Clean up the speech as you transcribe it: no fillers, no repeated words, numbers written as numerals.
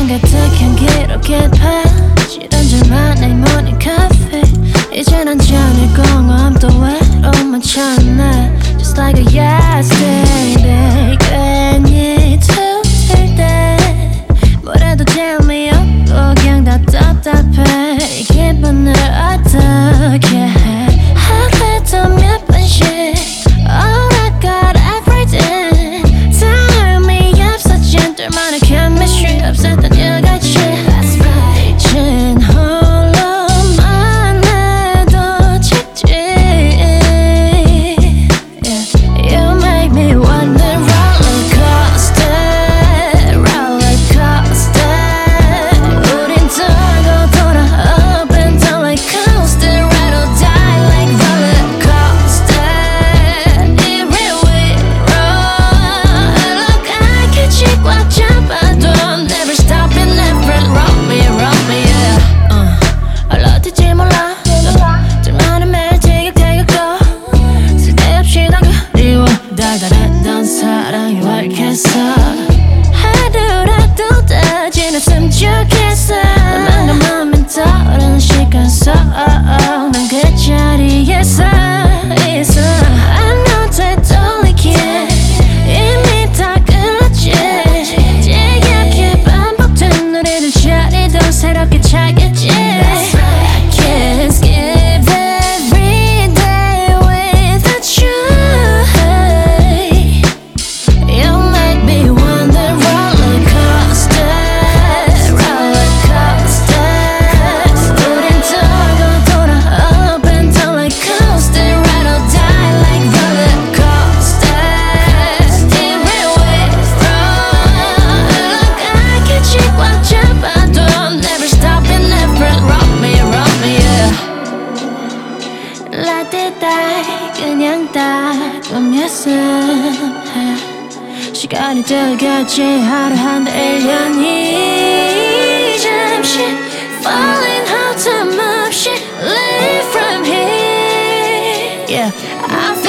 가득 향기롭게 퍼지던 줄만의 모닝 커피 이젠 한 잔의 공허함 또 외로움만 찾네 Just like a yesterday 괜히 툭일 때 뭐래도 재미없고 그냥 다 답답해 이 기분을 어떻게 해 하루에도 몇 번씩 All I got everything 다음이 없어진 둘만의 chemistry 없었던 일같이 That's right 이젠 홀로만 해도 책지 You make me wanna roller coaster 우린 돌고 돌아 up and down like coaster Ride or die like roller coaster It really roll Look I catch it 꽉 잡아도 Never stop and never rock me yeah 얼어들지 몰라 둘만의 매일 티격태격도 쓸데없이 난 그리워 달달했던 사랑이 왈겠어 하루라도 따지는 숨죽였어 너만 맘엔 떠오르는 시간 속 난 그 자리에서 있어 안 되돌리기에 이미 다 끝났지 지겹게 반복된 노래들 자리도 새롭게 찾겠지 I can't skip every day without you You make me wanna roller coaster 우린 돌고 돌아 up and down like coaster Ride or die like roller coaster It really roll Look I catch it 꽉 잡아도 Never stop and never rock me yeah Let it die 그냥 따끔했음 시간이 들겠지 하루 한 달 1년이 잠시 Falling out time 없이 Live from here Yeah I feel